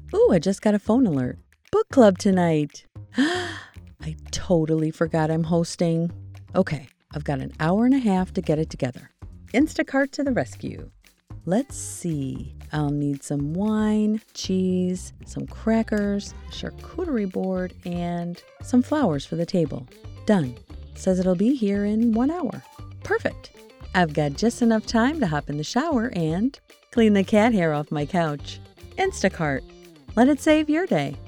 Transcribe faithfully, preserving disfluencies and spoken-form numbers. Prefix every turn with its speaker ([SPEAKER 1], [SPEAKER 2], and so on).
[SPEAKER 1] Ooh, I just got a phone alert. Book club tonight. I totally forgot I'm hosting. Okay, I've got an hour and a half to get it together. Instacart to the rescue. Let's see. I'll need some wine, cheese, some crackers, charcuterie board, and some flowers for the table. Done. Says it'll be here in one hour. Perfect. I've got just enough time to hop in the shower and clean the cat hair off my couch. Instacart. Let it save your day.